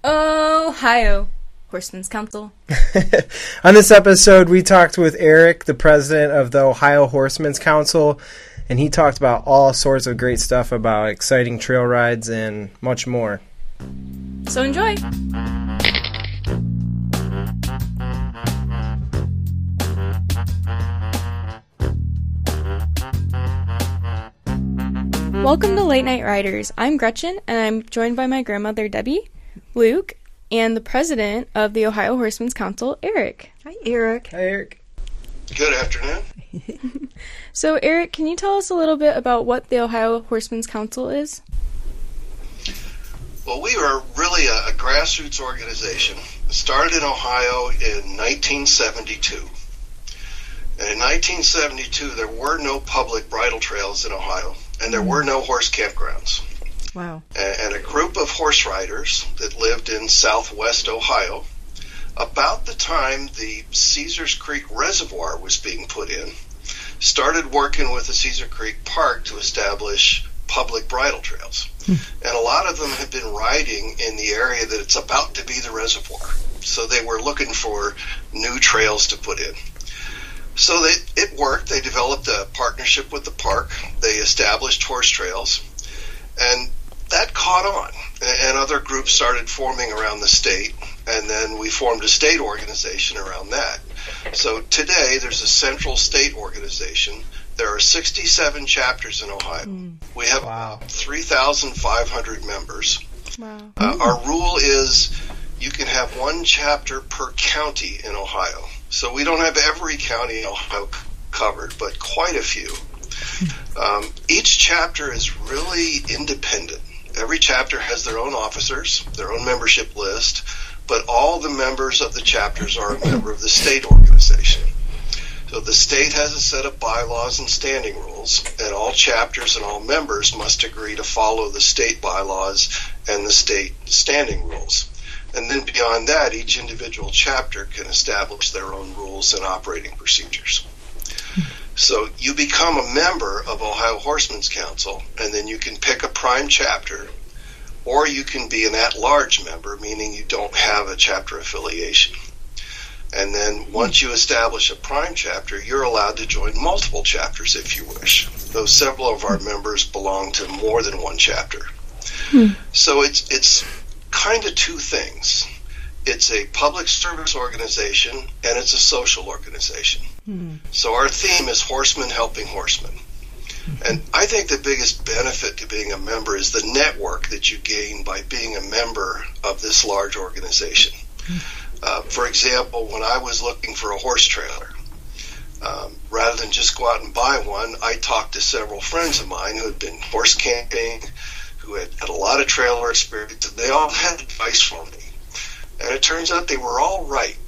Ohio Horsemen's Council. On this episode, we talked with Eric, the president of the Ohio Horsemen's Council, and he talked about all sorts of great stuff about exciting trail rides and much more. So enjoy! Welcome to Late Night Riders. I'm Gretchen, and I'm joined by my grandmother, Debbie, Luke, and the president of the Ohio Horsemen's Council, Eric. Hi, Eric. Hi, Eric. Good afternoon. So, Eric, can you tell us a little bit about what the Ohio Horsemen's Council is? Well, we are really a grassroots organization. It started in Ohio in 1972. And in 1972, there were no public bridle trails in Ohio, and there were no horse campgrounds. Wow. And a group of horse riders that lived in southwest Ohio, about the time the Caesars Creek Reservoir was being put in, started working with the Caesar Creek Park to establish public bridle trails. And a lot of them have been riding in the area that it's about to be the reservoir. So they were looking for new trails to put in. So it worked. They developed a partnership with the park. They established horse trails. And that caught on. And other groups started forming around the state. And then we formed a state organization around that. So today there's a central state organization. There are 67 chapters in Ohio. We have about 3,500 members. Wow. Our rule is you can have one chapter per county in Ohio. So we don't have every county in Ohio covered, but quite a few. Each chapter is really independent. Every chapter has their own officers, their own membership list, but all the members of the chapters are a member of the state organization. So the state has a set of bylaws and standing rules, and all chapters and all members must agree to follow the state bylaws and the state standing rules. And then beyond that, each individual chapter can establish their own rules and operating procedures. So you become a member of Ohio Horsemen's Council, and then you can pick a prime chapter, or you can be an at-large member, meaning you don't have a chapter affiliation. And then once you establish a prime chapter, you're allowed to join multiple chapters if you wish, though several of our members belong to more than one chapter. So it's kind of two things. It's a public service organization, and it's a social organization. So our theme is horsemen helping horsemen. And I think the biggest benefit to being a member is the network that you gain by being a member of this large organization. For example, when I was looking for a horse trailer, rather than just go out and buy one, I talked to several friends of mine who had been horse camping, who had a lot of trailer experience, and they all had advice for me. And it turns out they were all right.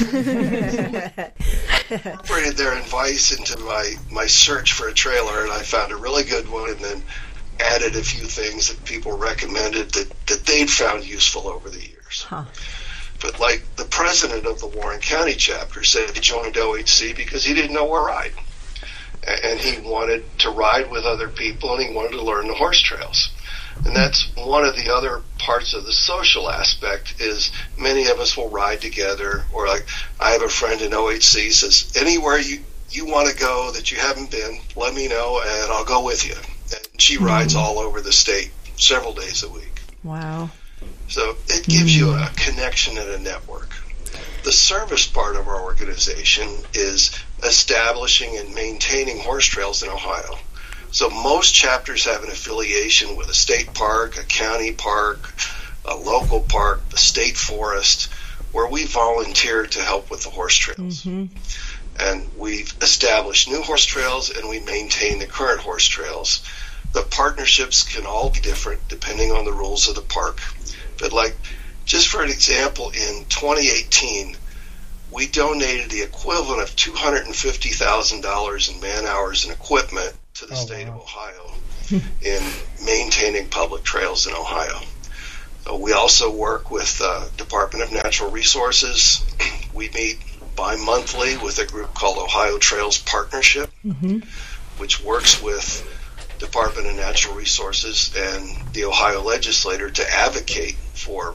I incorporated their advice into my search for a trailer, and I found a really good one, and then added a few things that people recommended that they'd found useful over the years. But like the president of the Warren County chapter said he joined OHC because he didn't know where to ride. And he wanted to ride with other people, and he wanted to learn the horse trails. And that's one of the other parts of the social aspect is many of us will ride together, or like I have a friend in OHC says, anywhere you want to go that you haven't been, let me know and I'll go with you. And she rides all over the state several days a week. Wow. So it gives you a connection and a network. The service part of our organization is establishing and maintaining horse trails in Ohio. So most chapters have an affiliation with a state park, a county park, a local park, a state forest, where we volunteer to help with the horse trails. And we've established new horse trails, and we maintain the current horse trails. The partnerships can all be different depending on the rules of the park. But like, just for an example, in 2018, we donated the equivalent of $250,000 in man hours and equipment to the state of Ohio in maintaining public trails in Ohio. We also work with the Department of Natural Resources. We meet bi-monthly with a group called Ohio Trails Partnership, which works with Department of Natural Resources and the Ohio legislature to advocate for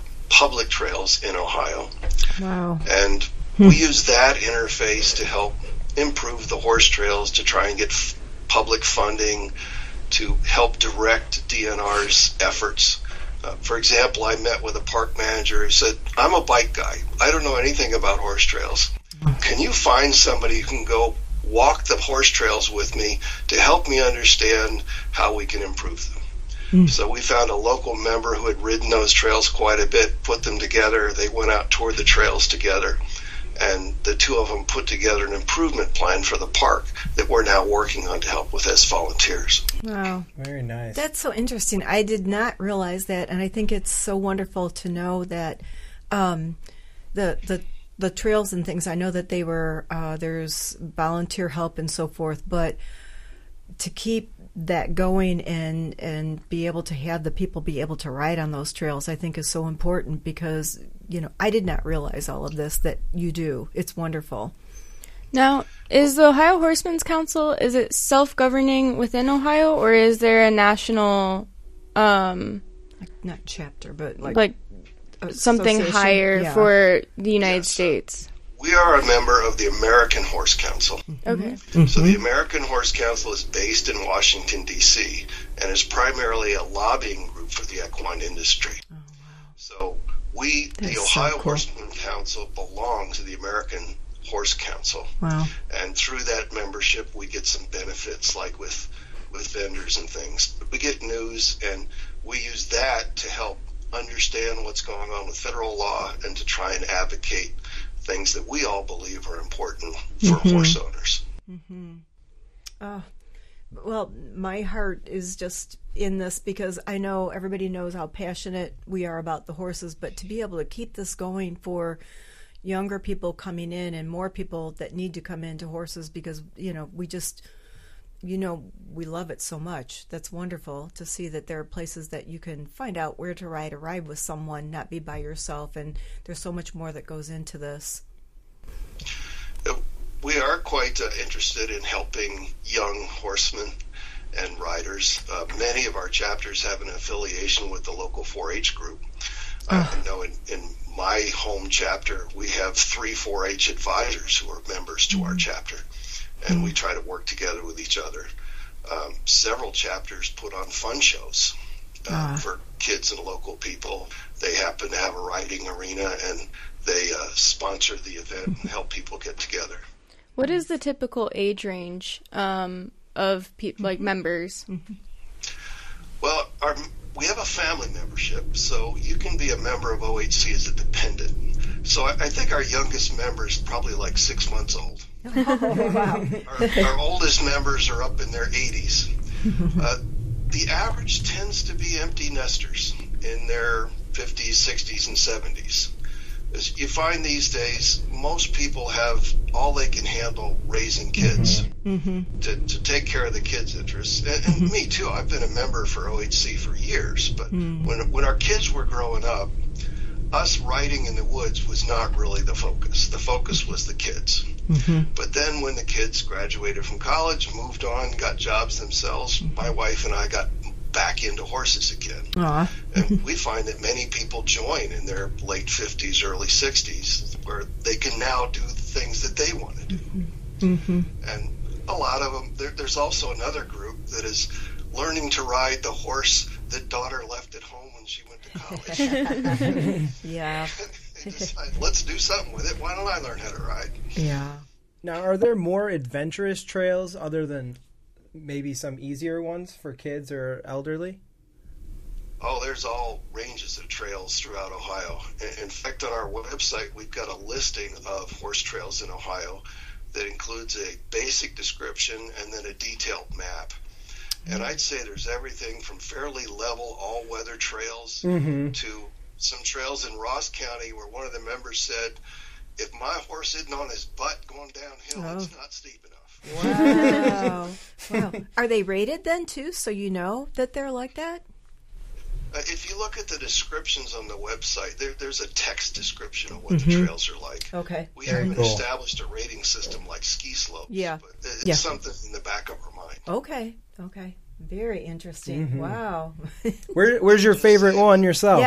public trails in Ohio. Wow. And we use that interface to help improve the horse trails, to try and get public funding, to help direct DNR's efforts. For example, I met with a park manager who said, I'm a bike guy. I don't know anything about horse trails. Can you find somebody who can go walk the horse trails with me to help me understand how we can improve them? So we found a local member who had ridden those trails quite a bit, put them together. They went out, toured the trails together, and the two of them put together an improvement plan for the park that we're now working on to help with as volunteers. Wow. Very nice. That's so interesting. I did not realize that, and I think it's so wonderful to know that the trails and things, I know that they were, there's volunteer help and so forth, but to keep that going and be able to have the people be able to ride on those trails, I think is so important because, I did not realize all of this that you do. It's wonderful. Now, is the Ohio Horsemen's Council, is it self-governing within Ohio, or is there a national, Not chapter, but like something higher for the United States? We are a member of the American Horse Council. Okay. So the American Horse Council is based in Washington, D.C., and is primarily a lobbying group for the equine industry. Oh, wow. So the Ohio Horsemen's Council, belong to the American Horse Council. Wow. And through that membership, we get some benefits, like with vendors and things. But we get news, and we use that to help understand what's going on with federal law and to try and advocate things that we all believe are important for horse owners. Well, my heart is just in this because I know everybody knows how passionate we are about the horses, but to be able to keep this going for younger people coming in and more people that need to come into horses because, we just, we love it so much. That's wonderful to see that there are places that you can find out where to ride or ride with someone, not be by yourself. And there's so much more that goes into this. We are quite interested in helping young horsemen and riders. Many of our chapters have an affiliation with the local 4-H group. I know in my home chapter, we have 3 4-H advisors who are members to our chapter, and we try to work together with each other. Several chapters put on fun shows for kids and local people. They happen to have a riding arena, and they sponsor the event and help people get together. What is the typical age range of members? Well, we have a family membership, so you can be a member of OHC as a dependent. So I think our youngest member is probably like 6 months old. Wow. Our oldest members are up in their 80s. The average tends to be empty nesters in their 50s, 60s, and 70s. As you find these days, most people have all they can handle raising kids to take care of the kids' interests. And me too. I've been a member for OHC for years, but when our kids were growing up, us riding in the woods was not really the focus. The focus was the kids. But then when the kids graduated from college, moved on, got jobs themselves, my wife and I got back into horses again. And we find that many people join in their late 50s, early 60s, where they can now do the things that they want to do. And a lot of them, there's also another group that is learning to ride the horse that daughter left at home when she went to college. Yeah. They decide, let's do something with it. Why don't I learn how to ride? Yeah. Now, are there more adventurous trails other than maybe some easier ones for kids or elderly? Oh, there's all ranges of trails throughout Ohio. In fact, on our website, we've got a listing of horse trails in Ohio that includes a basic description and then a detailed map. And I'd say there's everything from fairly level all-weather trails to some trails in Ross County where one of the members said, if my horse isn't on his butt going downhill, it's not steep enough. Wow. Wow. Are they rated then, too, so you know that they're like that? If you look at the descriptions on the website, there's a text description of what the trails are like. Okay. We haven't established a rating system like ski slopes, but it's something in the back of our mind. Okay. Very interesting. Wow. Where's your favorite one yourself? Yeah.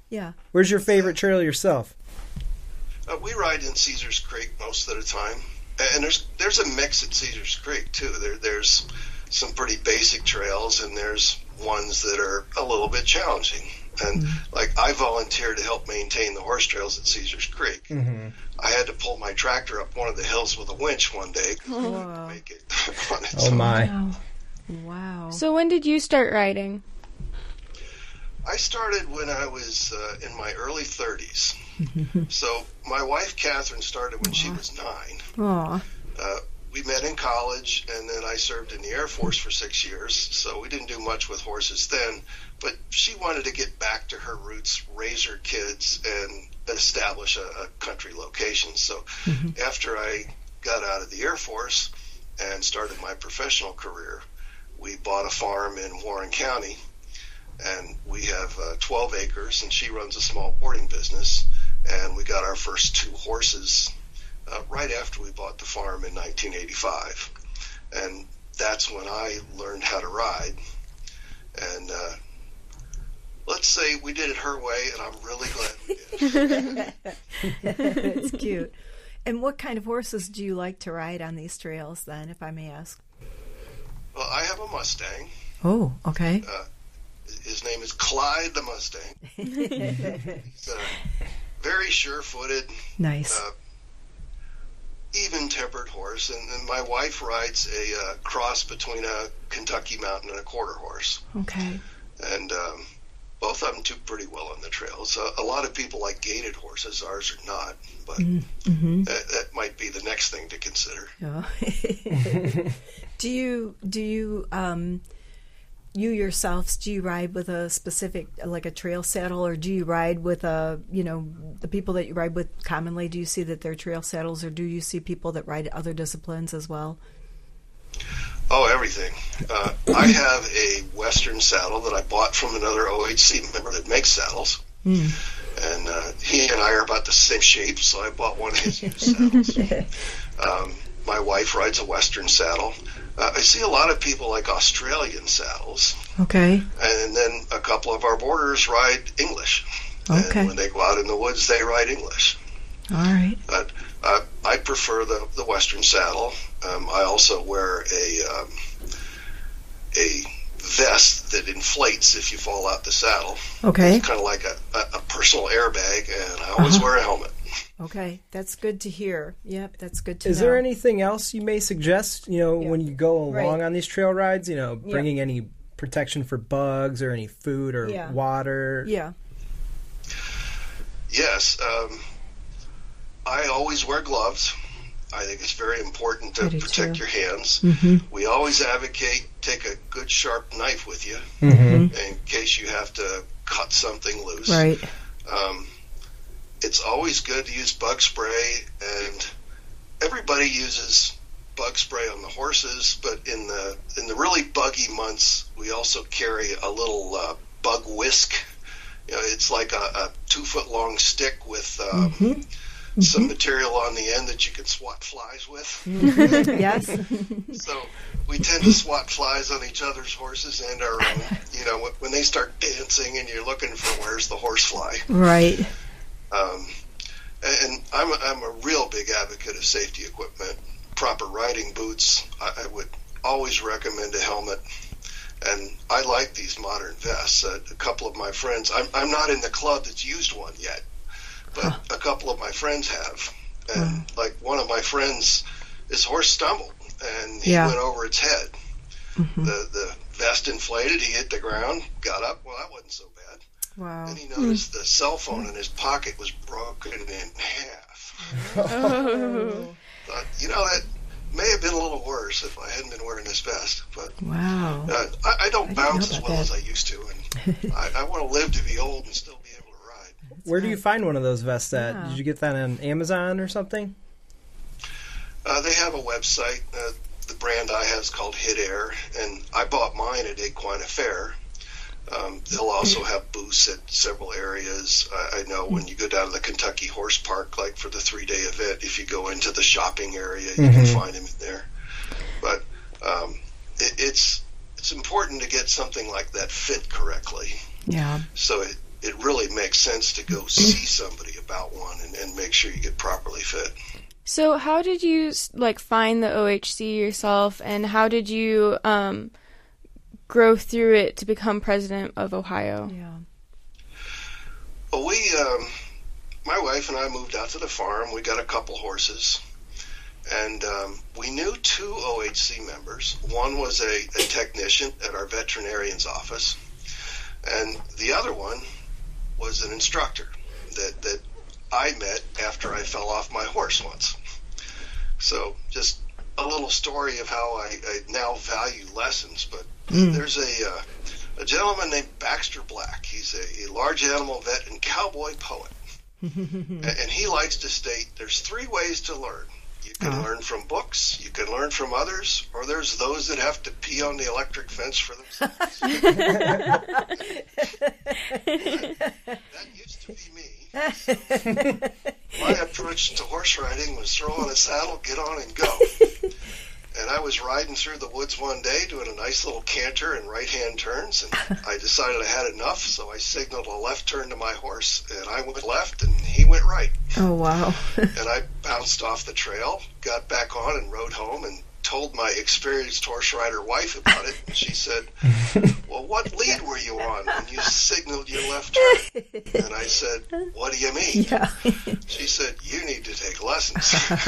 Yeah. Where's your favorite trail yourself? We ride in Caesars Creek most of the time, and there's a mix at Caesars Creek too. There's some pretty basic trails, and there's ones that are a little bit challenging. And like I volunteered to help maintain the horse trails at Caesars Creek. Mm-hmm. I had to pull my tractor up one of the hills with a winch one day to make it on its own. My! Wow. So when did you start riding? I started when I was in my early 30s. So my wife, Catherine, started when she was 9. Aw. We met in college, and then I served in the Air Force for 6 years, so we didn't do much with horses then. But she wanted to get back to her roots, raise her kids, and establish a country location. So after I got out of the Air Force and started my professional career, we bought a farm in Warren County, and we have 12 acres, and she runs a small boarding business. And we got our first 2 horses right after we bought the farm in 1985. And that's when I learned how to ride. And let's say we did it her way, and I'm really glad we did. That's cute. And what kind of horses do you like to ride on these trails then, if I may ask? Well, I have a Mustang. Oh, okay. His name is Clyde the Mustang. He's very sure-footed, Nice. even-tempered horse, and my wife rides a cross between a Kentucky Mountain and a quarter horse. Okay. And both of them do pretty well on the trails. A lot of people like gaited horses. Ours are not, but that might be the next thing to consider. Oh. Do you you yourselves, do you ride with a specific, like a trail saddle, or do you ride with the people that you ride with commonly, do you see that they're trail saddles, or do you see people that ride other disciplines as well? Oh, everything. I have a Western saddle that I bought from another OHC member that makes saddles. And he and I are about the same shape, so I bought one of his used saddles. My wife rides a Western saddle. I see a lot of people like Australian saddles. Okay. And then a couple of our boarders ride English. Okay. And when they go out in the woods, they ride English. All right. But I prefer the Western saddle. I also wear a vest that inflates if you fall out the saddle. Okay. It's kind of like a personal airbag, and I always wear a helmet. Okay, that's good to hear. Yep, that's good to know. Is there anything else you may suggest, when you go along on these trail rides, bringing any protection for bugs or any food or water? Yeah. Yes. I always wear gloves. I think it's very important to protect your hands. We always advocate take a good sharp knife with you in case you have to cut something loose. Right. It's always good to use bug spray, and everybody uses bug spray on the horses, but in the really buggy months, we also carry a little bug whisk. It's like a 2-foot-long stick with some material on the end that you can swat flies with. Yes. So we tend to swat flies on each other's horses and our own. When they start dancing and you're looking for where's the horse fly. Right. And I'm a real big advocate of safety equipment, proper riding boots. I would always recommend a helmet. And I like these modern vests. A couple of my friends, I'm not in the club that's used one yet, but a couple of my friends have. And like one of my friends, his horse stumbled and he went over its head. The vest inflated, he hit the ground, got up. Well, that wasn't so bad. Wow. And he noticed the cell phone in his pocket was broken in half. Oh. That may have been a little worse if I hadn't been wearing this vest. But wow. I don't bounce as well that. as I used to, and I want to live to be old and still be able to ride. Where do you find one of those vests at? Yeah. Did you get that on Amazon or something? They have a website. The brand I have is called Hit Air, and I bought mine at Equine Affair. They'll also have booths at several areas. I know when you go down to the Kentucky Horse Park, like for the 3-day event, if you go into the shopping area, you can find them in there. But it's important to get something like that fit correctly. Yeah. So it it really makes sense to go see somebody about one and make sure you get properly fit. So how did you find the OHC yourself, and how did you grow through it to become president of Ohio? Yeah. Well, my wife and I moved out to the farm. We got a couple horses, and we knew 2 OHC members. One was a technician at our veterinarian's office, and the other one was an instructor that I met after I fell off my horse once. So just a little story of how I now value lessons. But there's a gentleman named Baxter Black. He's a large animal vet and cowboy poet. And he likes to state there's 3 ways to learn. You can learn from books, you can learn from others, or there's those that have to pee on the electric fence for themselves. That used to be me. My approach to horse riding was throw on a saddle, get on, and go. And I was riding through the woods one day doing a nice little canter and right-hand turns, and I decided I had enough, so I signaled a left turn to my horse, and I went left, and he went right. Oh, wow. And I bounced off the trail, got back on, and rode home, and told my experienced horse rider wife about it, and she said, well, what lead were you on when you signaled your left turn? And I said, what do you mean? Yeah. She said, you need to take lessons.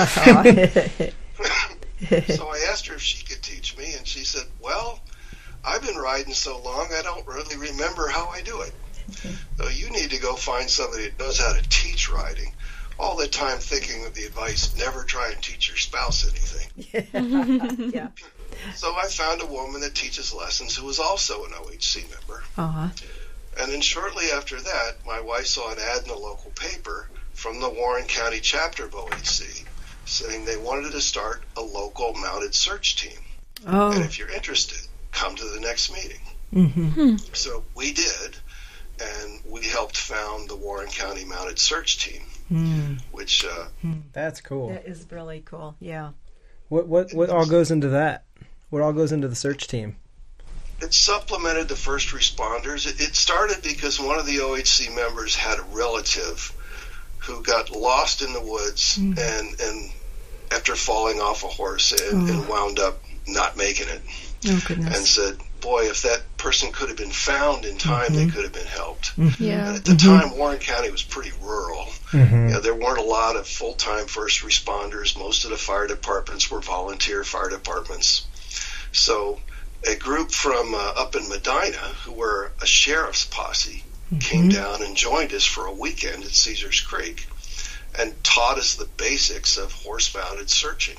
So I asked her if she could teach me, and she said, well, I've been riding so long I don't really remember how I do it. So you need to go find somebody that knows how to teach riding. All the time thinking of the advice, never try and teach your spouse anything. Yeah. So I found a woman that teaches lessons who was also an OHC member. Uh-huh. And then shortly after that, my wife saw an ad in the local paper from the Warren County chapter of OHC saying they wanted to start a local mounted search team. Oh. And if you're interested, come to the next meeting. Mm-hmm. So we did, and we helped found the Warren County Mounted Search Team, which... That's cool. That is really cool, yeah. What all goes into that? What all goes into the search team? It supplemented the first responders. It started because one of the OHC members had a relative who got lost in the woods and after falling off a horse and wound up not making it. Oh, goodness. And said, boy, if that person could have been found in time, they could have been helped. Yeah. And at the time, Warren County was pretty rural. You know, there weren't a lot of full-time first responders. Most of the fire departments were volunteer fire departments. So a group from up in Medina, who were a sheriff's posse, came down and joined us for a weekend at Caesars Creek and taught us the basics of horse-mounted searching.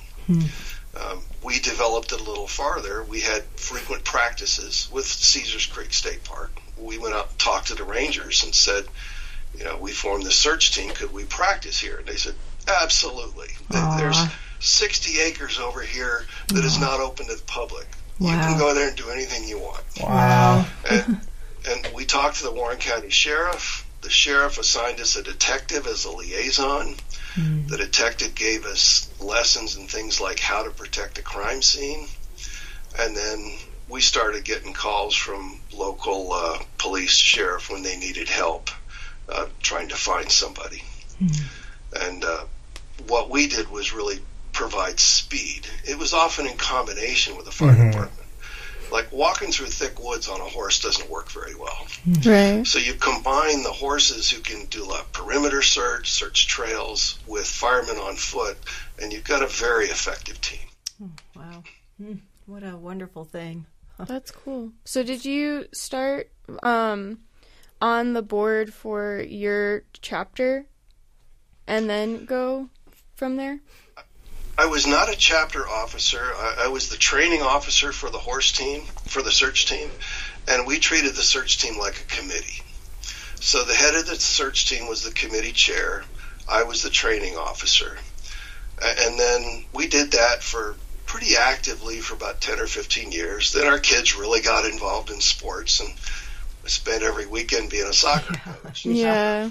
We developed it a little farther. We had frequent practices with Caesars Creek State Park. We went out and talked to the rangers and said, you know, we formed the search team. Could we practice here? And they said, absolutely. There's 60 acres over here that is not open to the public. You can go there and do anything you want. Wow. And we talked to the Warren County Sheriff. The sheriff assigned us a detective as a liaison. The detective gave us lessons and things like how to protect a crime scene. And then we started getting calls from local police, sheriff, when they needed help trying to find somebody. And what we did was really provide speed. It was often in combination with the fire department. Like walking through thick woods on a horse doesn't work very well. Right. So you combine the horses who can do a perimeter search trails, with firemen on foot, and you've got a very effective team. Wow. What a wonderful thing. That's cool. So did you start on the board for your chapter and then go from there? I was not a chapter officer. I was the training officer for the horse team, for the search team, and we treated the search team like a committee. So the head of the search team was the committee chair. I was the training officer. And then we did that for pretty actively for about 10 or 15 years. Then our kids really got involved in sports, and we spent every weekend being a soccer coach. Yeah.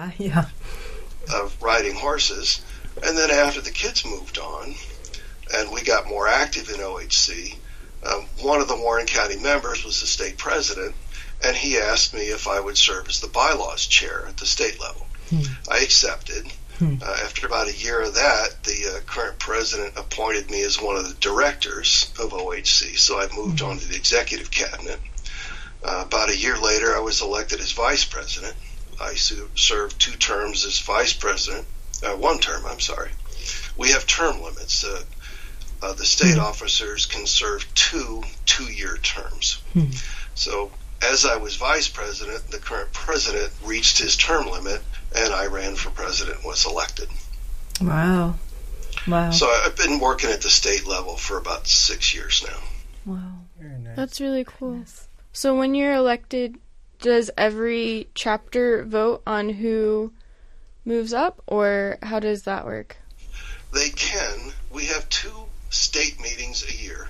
Of riding horses. And then after the kids moved on and we got more active in OHC, one of the Warren County members was the state president, and he asked me if I would serve as the bylaws chair at the state level. I accepted. After about a year of that, the current president appointed me as one of the directors of OHC, so I moved on to the executive cabinet. About a year later, I was elected as vice president. I served 2 terms as vice president. 1 term, I'm sorry. We have term limits. The state officers can serve 2 two-year terms. So as I was vice president, the current president reached his term limit, and I ran for president and was elected. Wow. So I've been working at the state level for about 6 years now. Wow. Very nice. That's really cool. So when you're elected, does every chapter vote on who moves up, or how does that work? They can. We have 2 state meetings a year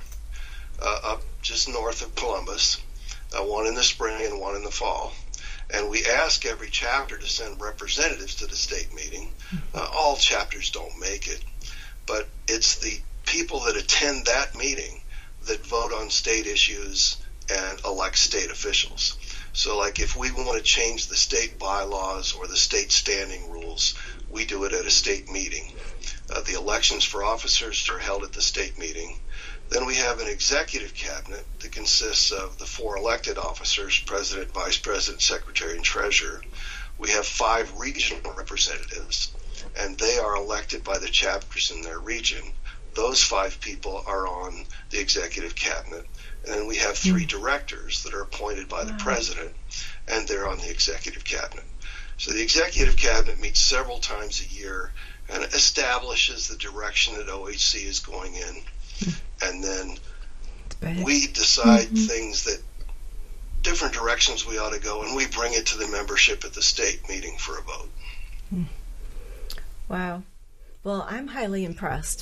up just north of Columbus, one in the spring and one in the fall. And we ask every chapter to send representatives to the state meeting. All chapters don't make it, but it's the people that attend that meeting that vote on state issues and elect state officials. So like if we want to change the state bylaws or the state standing rules, we do it at a state meeting. The elections for officers are held at the state meeting. Then we have an executive cabinet that consists of the 4 elected officers, president, vice president, secretary, and treasurer. We have 5 regional representatives, and they are elected by the chapters in their region. Those 5 people are on the executive cabinet. And then we have 3 directors that are appointed by the president, and they're on the executive cabinet. So the executive cabinet meets several times a year and establishes the direction that OHC is going in. And then we decide things that different directions we ought to go, and we bring it to the membership at the state meeting for a vote. Wow. Well, I'm highly impressed.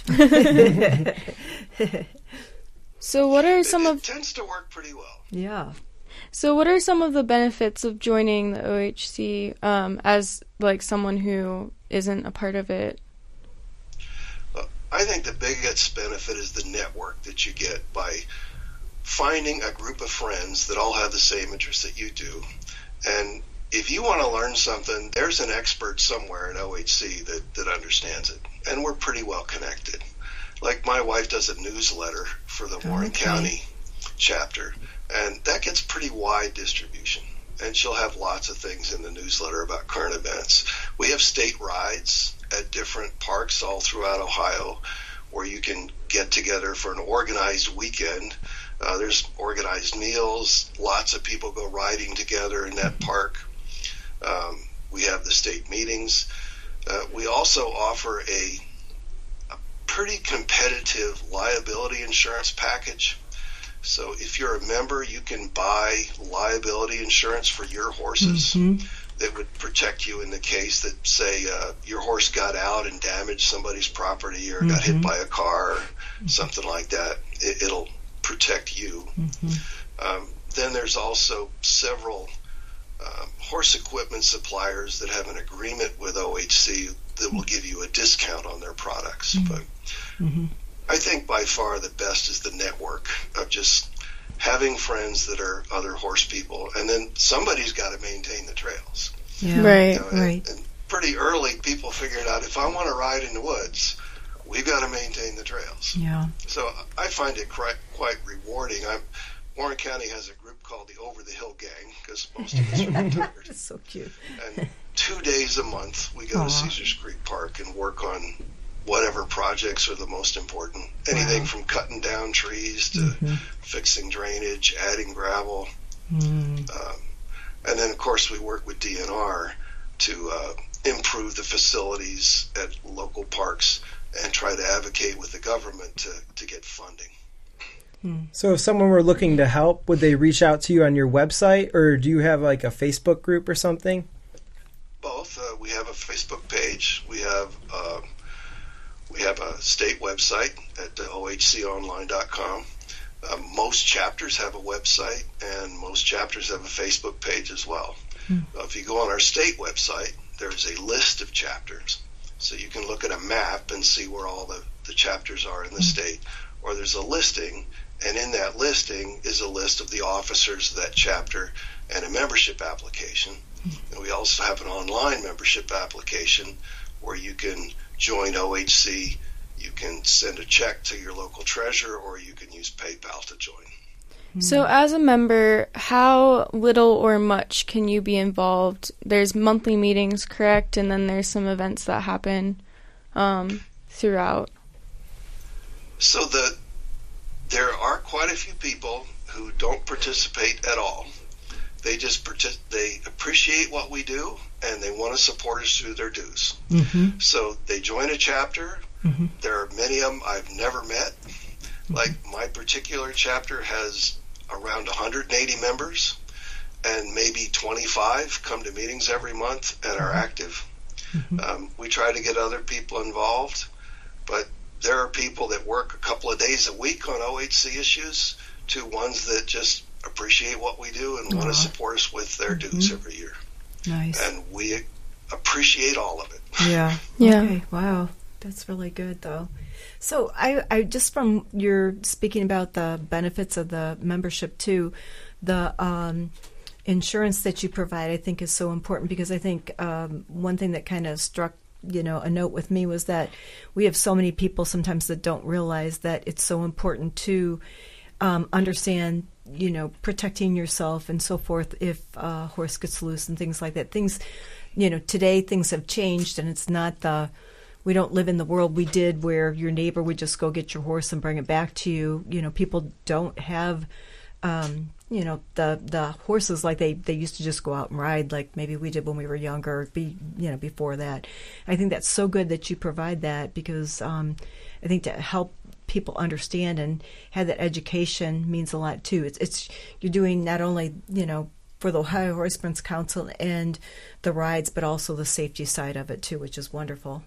So what are some It tends to work pretty well. Yeah. So what are some of the benefits of joining the OHC as like someone who isn't a part of it? I think the biggest benefit is the network that you get by finding a group of friends that all have the same interests that you do. And if you want to learn something, there's an expert somewhere at OHC that understands it. And we're pretty well connected. Like my wife does a newsletter for the Warren County chapter, and that gets pretty wide distribution. And she'll have lots of things in the newsletter about current events. We have state rides at different parks all throughout Ohio where you can get together for an organized weekend. There's organized meals. Lots of people go riding together in that park. We have the state meetings. We also offer a pretty competitive liability insurance package. So if you're a member, you can buy liability insurance for your horses that would protect you in the case that, say, your horse got out and damaged somebody's property or got hit by a car or something like that. It'll protect you. Then there's also several horse equipment suppliers that have an agreement with OHC that will give you a discount on their products. But I think by far the best is the network of just having friends that are other horse people, and then somebody's got to maintain the trails. Yeah. Right, And pretty early, people figured out if I want to ride in the woods, we've got to maintain the trails. Yeah. So I find it quite rewarding. Warren County has a group called the Over the Hill Gang, because most of us are retired. That's so cute. And 2 days a month, we go to Caesars Creek Park and work on whatever projects are the most important. Anything from cutting down trees to fixing drainage, adding gravel. And then, of course, we work with DNR to improve the facilities at local parks and try to advocate with the government to get funding. So if someone were looking to help, would they reach out to you on your website, or do you have like a Facebook group or something? Both. We have a Facebook page. We have a state website at ohconline.com. Most chapters have a website, and most chapters have a Facebook page as well. If you go on our state website, there's a list of chapters. So you can look at a map and see where all the chapters are in the state, or there's a listing, and in that listing is a list of the officers of that chapter and a membership application. And we also have an online membership application where you can join OHC, you can send a check to your local treasurer, or you can use PayPal to join. So as a member, how little or much can you be involved? There's monthly meetings, correct? And then there's some events that happen throughout. So there are quite a few people who don't participate at all. They just they appreciate what we do, and they want to support us through their dues. Mm-hmm. So they join a chapter. Mm-hmm. There are many of them I've never met. Like my particular chapter has around 180 members, and maybe 25 come to meetings every month and are active. Mm-hmm. We try to get other people involved, but there are people that work a couple of days a week on OHC issues to ones that just appreciate what we do and want to support us with their dues every year. Nice. And we appreciate all of it. Yeah. Yeah. Okay. Wow. That's really good, though. So I just from your speaking about the benefits of the membership too, the insurance that you provide, I think is so important, because I think one thing that kind of struck a note with me was that we have so many people sometimes that don't realize that it's so important to understand, protecting yourself and so forth if a horse gets loose and things like that. Things, today things have changed, and it's not we don't live in the world we did where your neighbor would just go get your horse and bring it back to you. People don't have, the horses like they used to just go out and ride like maybe we did when we were younger, before that. I think that's so good that you provide that, because I think to help people understand and have that education means a lot too. It's you're doing not only, for the Ohio Horsemen's Council and the rides, but also the safety side of it too, which is wonderful.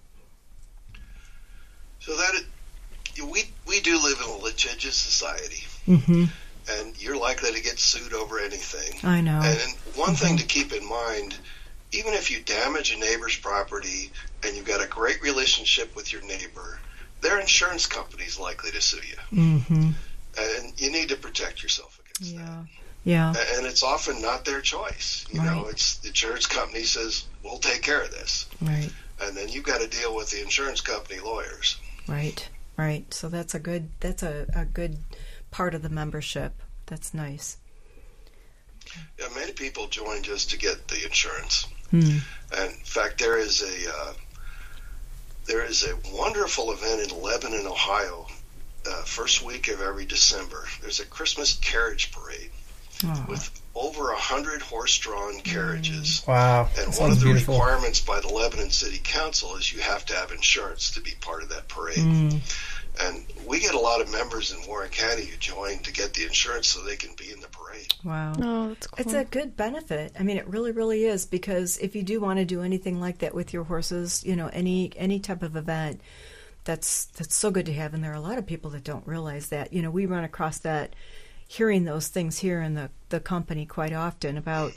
So we do live in a litigious society, Mm-hmm. and you're likely to get sued over anything. I know. And one thing to keep in mind, even if you damage a neighbor's property and you've got a great relationship with your neighbor, their insurance company is likely to sue you. Mm-hmm. And you need to protect yourself against that. Yeah. And it's often not their choice. It's the insurance company says, we'll take care of this. Right. And then you've got to deal with the insurance company lawyers. Right. So that's a good part of the membership. That's nice. Yeah, many people join just to get the insurance. Hmm. And in fact, there is a wonderful event in Lebanon, Ohio, first week of every December. There's a Christmas carriage parade with over 100 horse-drawn carriages. Wow. And that one of the beautiful. requirements by the Lebanon City Council is you have to have insurance to be part of that parade. And we get a lot of members in Warren County who join to get the insurance so they can be in the parade. Wow. Oh, that's cool. It's a good benefit. I mean, it really, really is, because if you do want to do anything like that with your horses, any type of event, that's so good to have. And there are a lot of people that don't realize that. We run across that, hearing those things here in the company quite often about,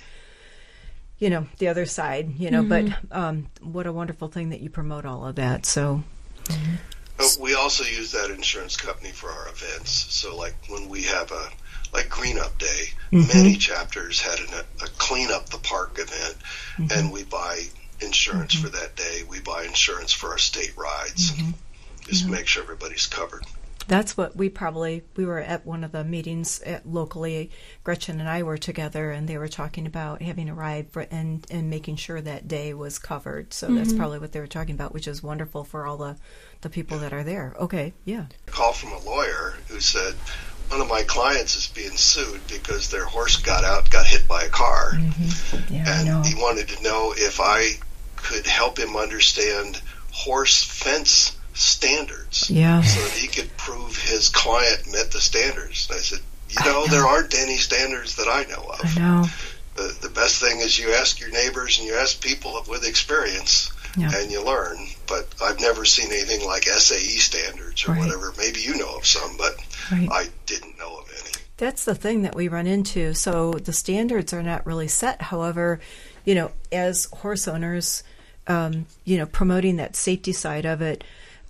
the other side, but what a wonderful thing that you promote all of that. So. But we also use that insurance company for our events. So like when we have like Green Up Day, many chapters had a clean up the park event, and we buy insurance for that day. We buy insurance for our state rides, just to make sure everybody's covered. That's what we were at one of the meetings locally. Gretchen and I were together, and they were talking about having a ride and making sure that day was covered. So that's probably what they were talking about, which is wonderful for all the people that are there. Okay, yeah. A call from a lawyer who said, one of my clients is being sued because their horse got hit by a car. Yeah, and he wanted to know if I could help him understand horse fence standards, so that he could prove his client met the standards. And I said, there aren't any standards that I know of. I know. The best thing is you ask your neighbors and you ask people with experience, and you learn. But I've never seen anything like SAE standards or whatever. Maybe you know of some, but I didn't know of any. That's the thing that we run into. So the standards are not really set. However, as horse owners, promoting that safety side of it,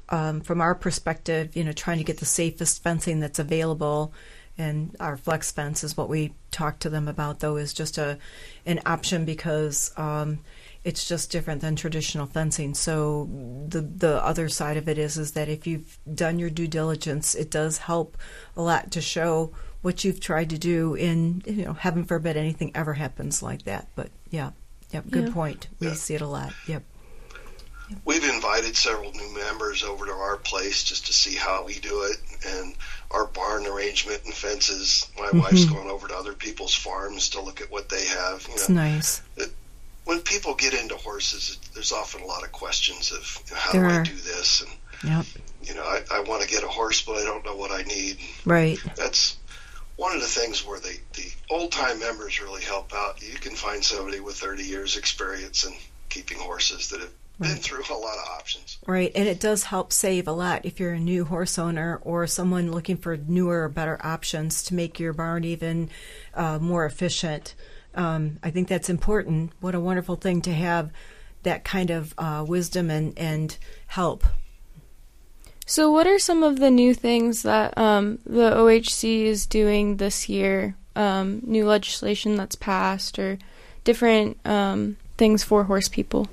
from our perspective, trying to get the safest fencing that's available. And our flex fence is what we talk to them about, though, is just an option because it's just different than traditional fencing. So the other side of it is that if you've done your due diligence, it does help a lot to show what you've tried to do in, heaven forbid anything ever happens like that. But good point. We see it a lot. Yep. We've invited several new members over to our place just to see how we do it, and our barn arrangement and fences. My wife's going over to other people's farms to look at what they have. It's nice. When people get into horses, there's often a lot of questions of how do I do this, and I want to get a horse, but I don't know what I need. Right. That's one of the things where the old-time members really help out. You can find somebody with 30 years experience in keeping horses that have been through a lot of options. Right, and it does help save a lot if you're a new horse owner or someone looking for newer or better options to make your barn even more efficient. I think that's important. What a wonderful thing to have that kind of wisdom and help. So what are some of the new things that the OHC is doing this year? New legislation that's passed or different things for horse people?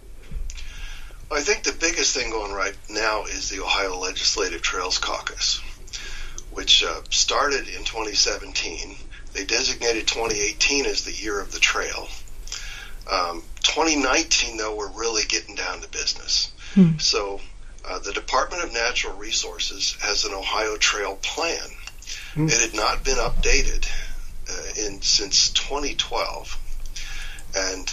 I think the biggest thing going right now is the Ohio Legislative Trails Caucus, which started in 2017. They designated 2018 as the year of the trail. 2019, though, we're really getting down to business. So the Department of Natural Resources has an Ohio Trail Plan. It had not been updated since 2012. And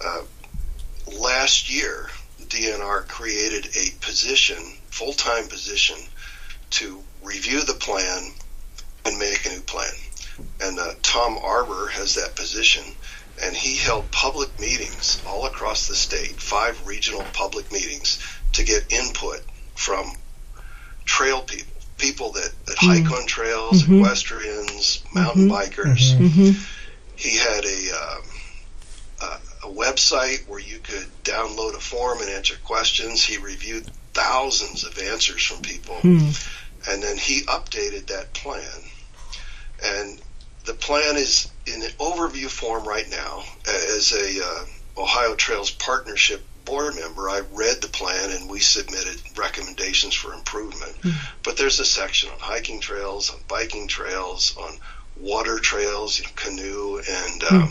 last year, DNR created a full-time position, to review the plan and make a new plan. And Tom Arbor has that position, and he held public meetings all across the state, 5 regional public meetings, to get input from trail people that hike on trails, equestrians, mountain bikers. He had a website where you could download a form and answer questions. He reviewed thousands of answers from people, and then he updated that plan. And the plan is in an overview form right now. As a Ohio Trails Partnership board member, I read the plan and we submitted recommendations for improvement. But there's a section on hiking trails, on biking trails, on water trails, canoe, and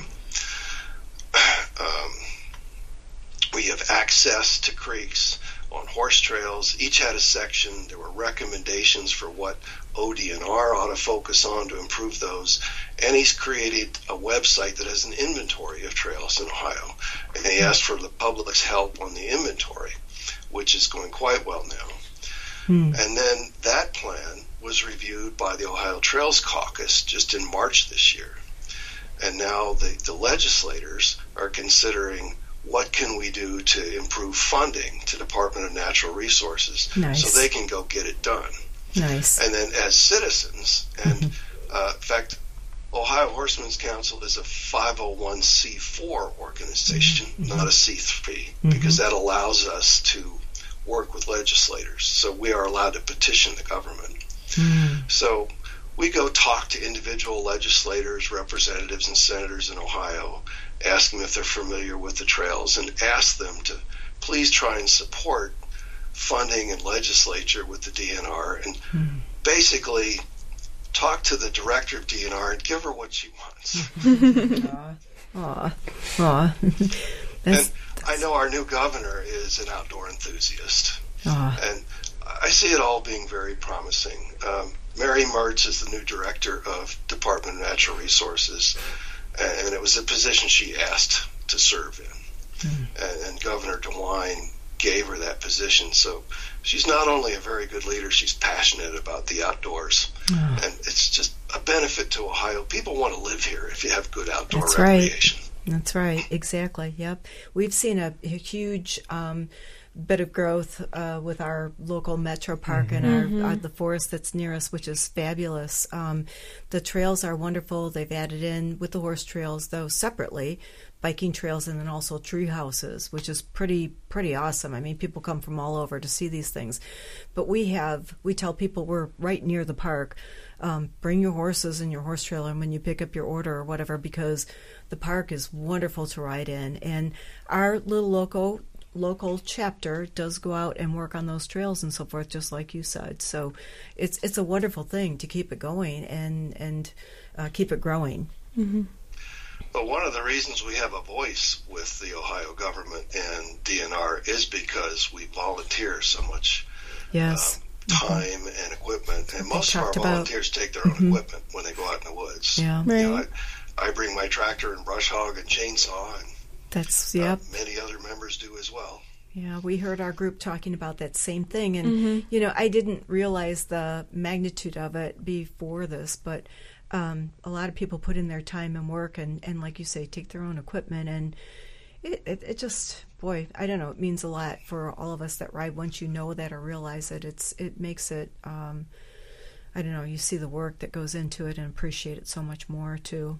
we have access to creeks on horse trails. Each had a section. There were recommendations for what ODNR ought to focus on to improve those. And he's created a website that has an inventory of trails in Ohio. And he asked for the public's help on the inventory, which is going quite well now. And then that plan was reviewed by the Ohio Trails Caucus just in March this year. And now the legislators are considering what can we do to improve funding to Department of Natural Resources so they can go get it done. Nice. And then as citizens, and in fact, Ohio Horsemen's Council is a 501c4 organization, not a C3, because that allows us to work with legislators. So we are allowed to petition the government. So we go talk to individual legislators, representatives, and senators in Ohio, ask them if they're familiar with the trails, and ask them to please try and support funding and legislature with the DNR, and basically talk to the director of DNR and give her what she wants. And I know our new governor is an outdoor enthusiast, and I see it all being very promising. Mary Mertz is the new director of Department of Natural Resources, and it was a position she asked to serve in. And Governor DeWine gave her that position. So she's not only a very good leader, she's passionate about the outdoors. And it's just a benefit to Ohio. People want to live here if you have good outdoor recreation. That's right. Exactly. Yep. We've seen a huge bit of growth with our local metro park and the forest that's near us, which is fabulous. The trails are wonderful. They've added in with the horse trails, though separately, biking trails, and then also tree houses, which is pretty awesome. I mean, people come from all over to see these things. But we tell people we're right near the park. Bring your horses and your horse trailer when you pick up your order or whatever, because the park is wonderful to ride in. And our little local chapter does go out and work on those trails and so forth, just like you said. So it's a wonderful thing to keep it going and keep it growing. Mm-hmm. But one of the reasons we have a voice with the Ohio government and DNR is because we volunteer so much. Yes. Time and equipment, and most of our volunteers take their own equipment when they go out in the woods. Yeah, right. You know, I bring my tractor and brush hog and chainsaw, and that's many other members do as well. Yeah, we heard our group talking about that same thing, and you know, I didn't realize the magnitude of it before this, but a lot of people put in their time and work, and like you say, take their own equipment, and it just, boy, I don't know, it means a lot for all of us that ride. Once you know that or realize it, it makes it, I don't know, you see the work that goes into it and appreciate it so much more too.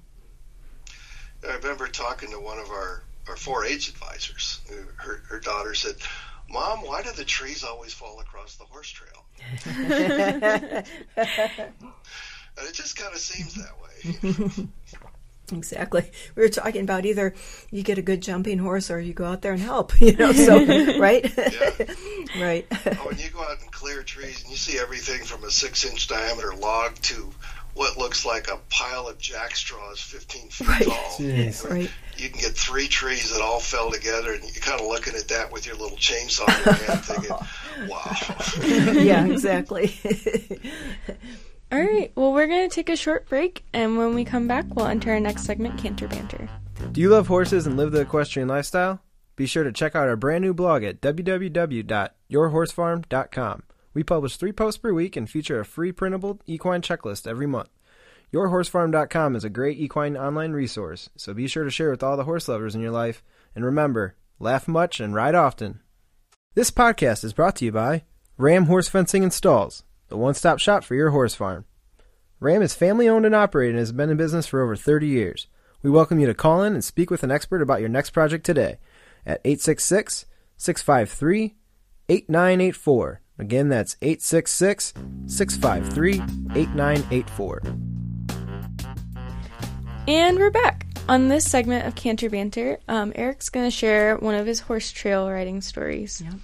I remember talking to one of our 4-H advisors. Her daughter said, "Mom, why do the trees always fall across the horse trail?" And it just kind of seems that way. Exactly. We were talking about either you get a good jumping horse or you go out there and help, you know, so, right? Yeah. Right. When you go out and clear trees and you see everything from a 6-inch diameter log to what looks like a pile of jack straws 15 feet right. tall. Jeez. Right. You can get 3 trees that all fell together, and you're kind of looking at that with your little chainsaw in your hand thinking, wow. Yeah, exactly. All right, well, we're going to take a short break, and when we come back, we'll enter our next segment, Canter Banter. Do you love horses and live the equestrian lifestyle? Be sure to check out our brand new blog at www.yourhorsefarm.com. We publish 3 posts per week and feature a free printable equine checklist every month. Yourhorsefarm.com is a great equine online resource, so be sure to share with all the horse lovers in your life. And remember, laugh much and ride often. This podcast is brought to you by Ram Horse Fencing and Stalls, the one-stop shop for your horse farm. Ram is family-owned and operated and has been in business for over 30 years. We welcome you to call in and speak with an expert about your next project today at 866-653-8984. Again, that's 866-653-8984. And we're back. On this segment of Canter Banter, Eric's going to share one of his horse trail riding stories. Yep.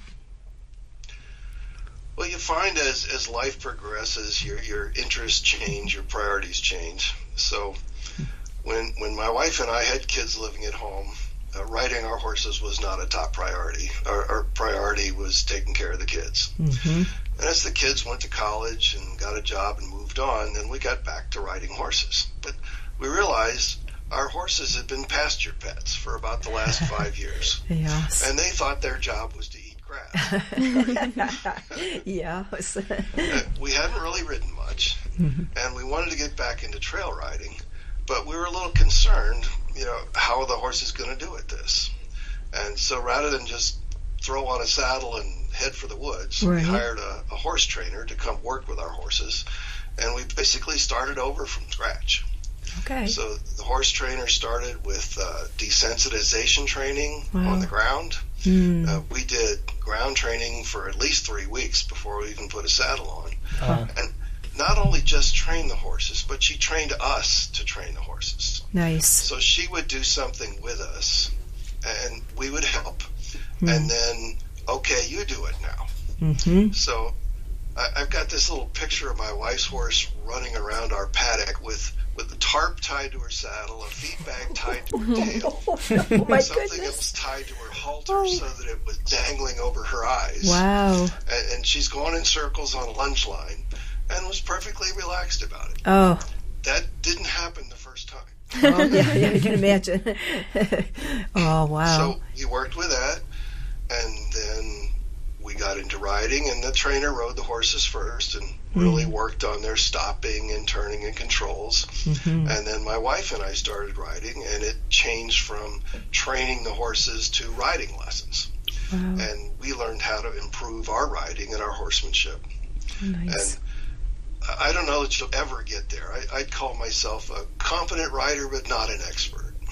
Well, you find as life progresses, your interests change, your priorities change. So when my wife and I had kids living at home, riding our horses was not a top priority. Our priority was taking care of the kids. Mm-hmm. And as the kids went to college and got a job and moved on, then we got back to riding horses. But we realized our horses had been pasture pets for about the last 5 years. Yes. And they thought their job was to eat grass. Yeah. We hadn't really ridden much, and we wanted to get back into trail riding, but we were a little concerned, how are the horses going to do at this? And so rather than just throw on a saddle and head for the woods, right. we hired a horse trainer to come work with our horses, and we basically started over from scratch. Okay. So the horse trainer started with desensitization training on the ground. We did ground training for at least 3 weeks before we even put a saddle on. And not only just train the horses, but she trained us to train the horses. Nice. So she would do something with us, and we would help. And then, okay, you do it now. Mm-hmm. So I've got this little picture of my wife's horse running around our paddock with the tarp tied to her saddle, a feed bag tied to her tail, my something goodness. else tied to her halter so that it was dangling over her eyes. Wow. And she's going in circles on a lunge line and was perfectly relaxed about it. Oh. That didn't happen the first time. Oh, yeah, I can imagine. Oh, wow. So we worked with that, and then we got into riding, and the trainer rode the horses first and really worked on their stopping and turning and controls. And then my wife and I started riding, and it changed from training the horses to riding lessons. Wow. And we learned how to improve our riding and our horsemanship. Nice. And I don't know that you'll ever get there. I'd call myself a confident rider, but not an expert.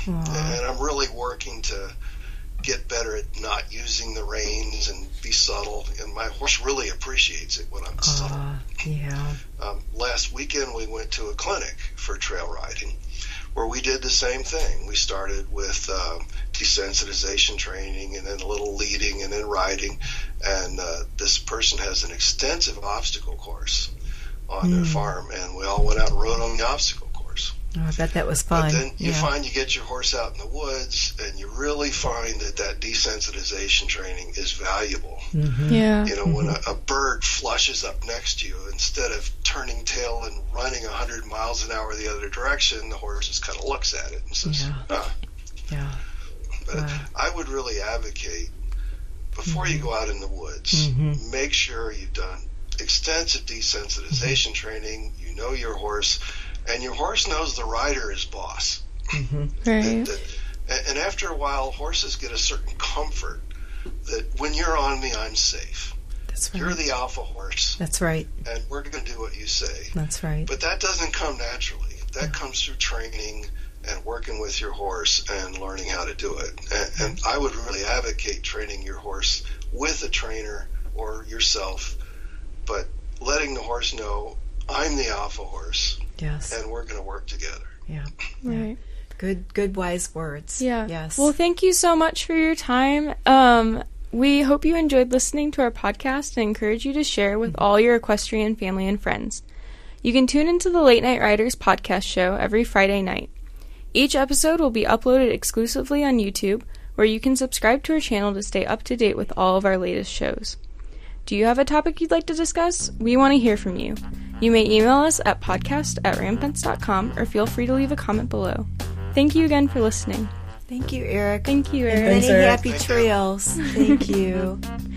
And I'm really working to get better at not using the reins and be subtle. And my horse really appreciates it when I'm subtle. Yeah. Last weekend we went to a clinic for trail riding where we did the same thing. We started with desensitization training and then a little leading and then riding. And this person has an extensive obstacle course on their farm, and we all went out and rode on the obstacle course. Oh, I bet that was fun. But then you find you get your horse out in the woods, and you really find that desensitization training is valuable. Yeah. You know, when a bird flushes up next to you, instead of turning tail and running 100 miles an hour the other direction, the horse just kind of looks at it and says, But I would really advocate, before you go out in the woods, make sure you've done extensive desensitization training, you know your horse, and your horse knows the rider is boss. Right. And after a while, horses get a certain comfort that when you're on me, I'm safe. That's right. You're the alpha horse. That's right. And we're going to do what you say. That's right. But that doesn't come naturally. That comes through training and working with your horse and learning how to do it. And I would really advocate training your horse with a trainer or yourself, but letting the horse know, I'm the alpha horse. Yes. And we're going to work together. Yeah. Right. Good wise words. Yeah. Yes. Well, thank you so much for your time. We hope you enjoyed listening to our podcast and encourage you to share with all your equestrian family and friends. You can tune into the Late Night Riders podcast show every Friday night. Each episode will be uploaded exclusively on YouTube, where you can subscribe to our channel to stay up to date with all of our latest shows. Do you have a topic you'd like to discuss? We want to hear from you. You may email us at podcast@ramfence.com or feel free to leave a comment below. Thank you again for listening. Thank you, Eric. Thank you, Eric. Many Eric. happy trails. Thank you.